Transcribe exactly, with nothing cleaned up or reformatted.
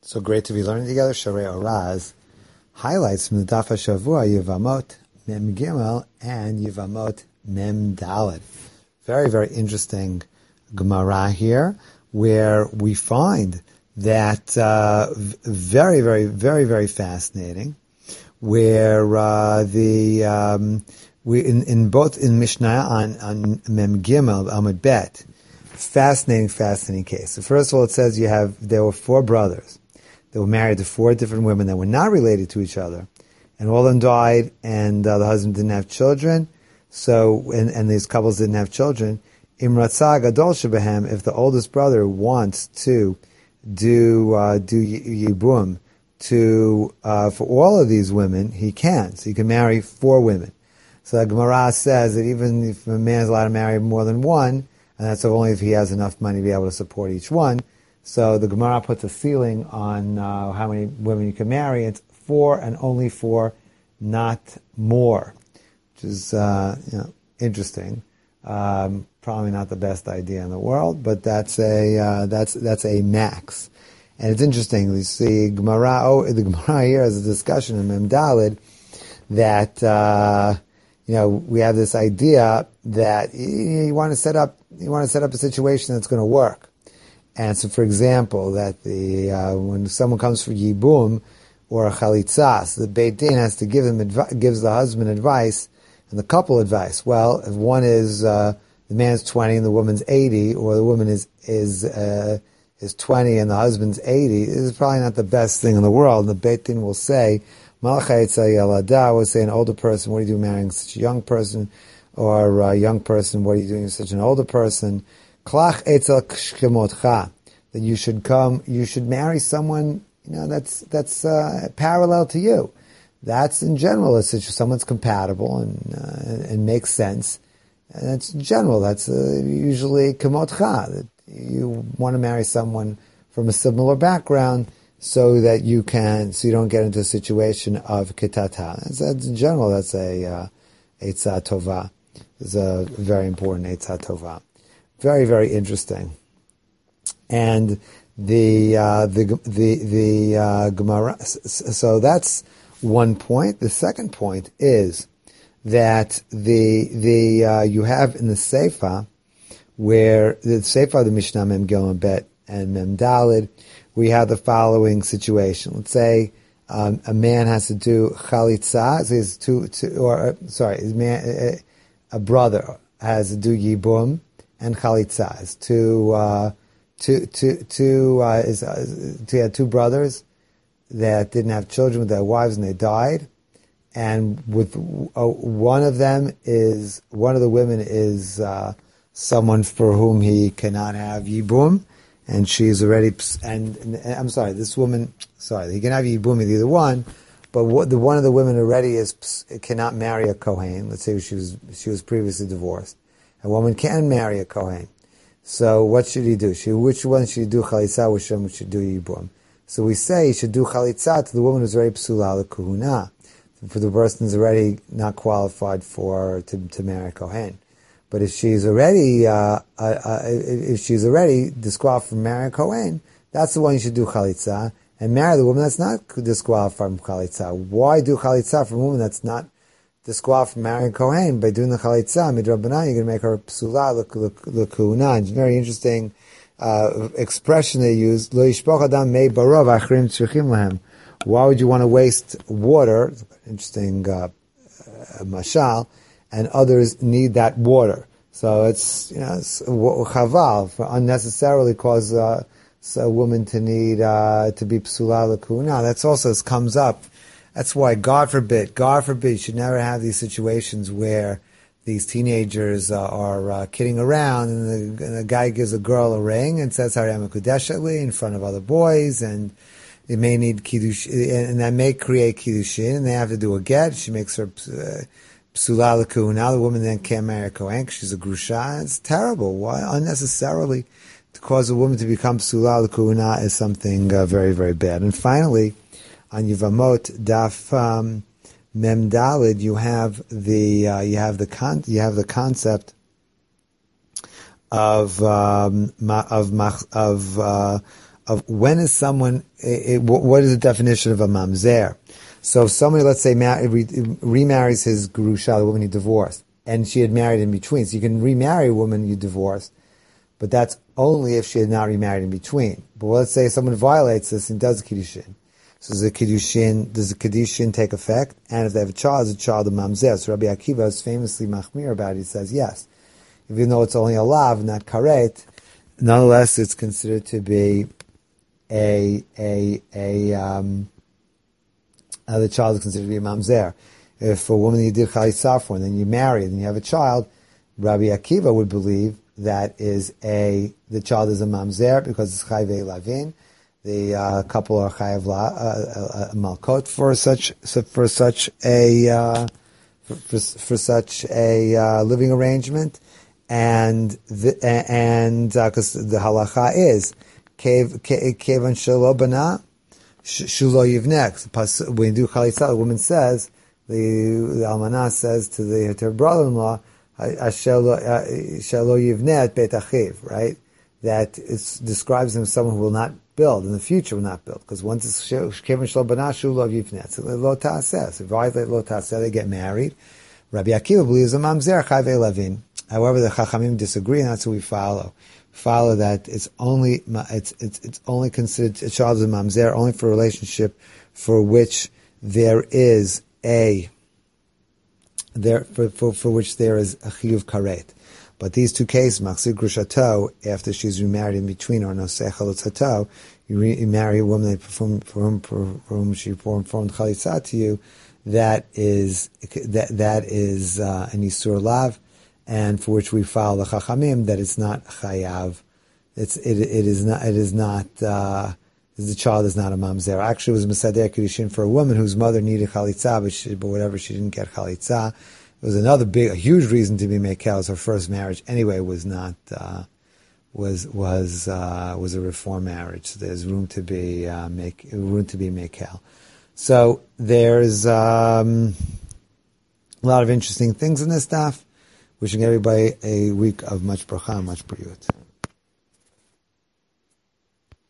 So great to be learning together. Sharei Oraz highlights from the Daf HaShavua, Yevamot Mem Gimel and Yevamot Mem Daled. Very, very interesting Gemara here, where we find that uh, very, very, very, very fascinating, where uh, the um, we in, in both in Mishnah on on Mem Gimel Amud Bet, fascinating, fascinating case. So first of all, it says you have there were four brothers. They were married to four different women that were not related to each other, and all of them died, and uh, the husband didn't have children. So, and, and these couples didn't have children. Imratzah gadol shebehem, if the oldest brother wants to do uh, do yibum to uh, for all of these women, he can. So he can marry four women. So the Gemara says that even if a man is allowed to marry more than one, and that's only if he has enough money to be able to support each one. So the Gemara puts a ceiling on uh, how many women you can marry. It's four and only four, not more, which is uh, you know, interesting. Um, probably not the best idea in the world, but that's a uh, that's that's a max. And it's interesting. We see Gemara. Oh, the Gemara here has a discussion in Mem Daled that uh, you know we have this idea that you, you want to set up you want to set up a situation that's going to work. And so, for example, that the uh, when someone comes for yibum or a chalitza, so the Beit Din has to give them advi- gives the husband advice and the couple advice. Well, if one is uh, the man's twenty and the woman's eighty, or the woman is is uh, is twenty and the husband's eighty, this is probably not the best thing in the world. And the Beit Din will say, Malachai Tzai Yalada, will say an older person, what are you doing marrying such a young person? Or a young person, what are you doing with such an older person? Klach etzel kshkemotcha, that you should come, you should marry someone, you know, that's that's uh, parallel to you. That's in general, it's someone's compatible and uh, and makes sense. And that's in general. That's uh, usually kemotcha, that you want to marry someone from a similar background, so that you can, so you don't get into a situation of kitata. That's, that's in general. That's a uh, eitzah tova. It's a very important eitzah tova. Very, very interesting. And the uh, the the the uh, Gemara. So that's one point. The second point is that the the uh, you have in the Seifa, where the Seifa of the Mishnah Mem Gimel Bet and Mem Daled, we have the following situation. Let's say um, a man has to do chalitza. So he's two, two, or uh, sorry, a man, a brother has to do yibum and chalitza. Is two, uh, two, two, two, uh, is, uh, he had two brothers that didn't have children with their wives and they died. And with uh, one of them is, one of the women is uh, someone for whom he cannot have yibum, and she's already, and, and, and I'm sorry, this woman, sorry, he can have yibum with either one, but what, the one of the women already is cannot marry a kohen. Let's say she was she was previously divorced. A woman can marry a kohen. So what should he do? She, which one should he do chalitza? Which one should do yibum? So we say he should do chalitza to the woman who's already psula l'kuhuna, for the person who's already not qualified for to, to marry a kohen. But if she's already uh, uh, uh, if she's already disqualified from marrying a kohen, that's the one you should do chalitza, and marry the woman that's not disqualified from chalitza. Why do chalitza for a woman that's not disqualified from marrying a kohen? By doing the chalitza midrabanan, you're going to make her psula l'kuhuna. Very interesting uh, expression they use. Lo yishpoch adam mei barov achrim tzrichim lahem. Why would you want to waste water? Interesting uh, uh, mashal. And others need that water. So it's, you know, it's chaval, for unnecessarily cause uh, a woman to need, uh, to be psula l'kuhuna. That's also, this comes up. That's why, God forbid, God forbid, you should never have these situations where these teenagers uh, are uh, kidding around and the, and the guy gives a girl a ring and says, Harei Mekudesh li, in front of other boys, and they may need kiddush, and that may create kiddushin, and they have to do a get. She makes her, uh, psula l'kuhuna, the woman then can't marry a kohen, she's a grusha. It's terrible. Why unnecessarily to cause a woman to become psula l'kuhuna is something uh, very, very bad. And finally, on Yevamot Daf um, Mem Daled, you have the uh, you have the con- you have the concept of um, of of uh, of when is someone, it, it, what is the definition of a mamzer? So if somebody, let's say, mar- re- remarries his gerusha, the woman he divorced, and she had married in between. So you can remarry a woman you divorced, but that's only if she had not remarried in between. But let's say someone violates this and does kiddushin. So does the kiddushin, does the kiddushin take effect? And if they have a child, it's a child of mamzer. So Rabbi Akiva is famously machmir about it. He says yes. Even though it's only a lav, not karet, nonetheless it's considered to be a, a, a, um, uh, the child is considered to be a mamzer. If a woman you did chalitza for and then you marry and you have a child, Rabbi Akiva would believe that is a, the child is a mamzer because it's chayvei lavin. The uh, couple are chayav la, uh, uh, malkot for such, for such a, uh, for, for, for such a, uh, living arrangement. And the, and, uh, cause the halacha is, kev, kevan shelo bana, shulo yivnek. When you do chalitza, the woman says, the, the almanah says to the, to her brother-in-law, shelo yivnet beit achiv, right? That it describes him as someone who will not build, in the future will not build. Because once it's kevan shelo bana, shulo yivnet. So lo ta'aseh. So lo ta'aseh, they get married. Rabbi Akiva believes a mamzer chayvei lavin. However, the Chachamim disagree, and that's what we follow. We follow that it's only it's it's it's only considered a child of mamzer only for a relationship for which there is a there for for, for which there is a chiyuv karet. But these two cases, machzir grushato, after she's remarried in between, or nosei chalutzato, you, re, you marry a woman that perform, for whom for, for whom she performed chalitza to you. That is that that is uh, an isur lav. And for which we follow the Chachamim that it's not chayav, it's it it is not it is not uh, the child is not a mamzer. Actually, it was mesader kiddushin for a woman whose mother needed chalitza, but, she, but whatever she didn't get chalitza. It was another big, a huge reason to be mekel. Her first marriage, anyway, was not uh, was was uh, was a reform marriage. So there's room to be uh, make room to be mekel. So there's um, a lot of interesting things in this stuff. Wishing everybody a week of much bracha, much priyut.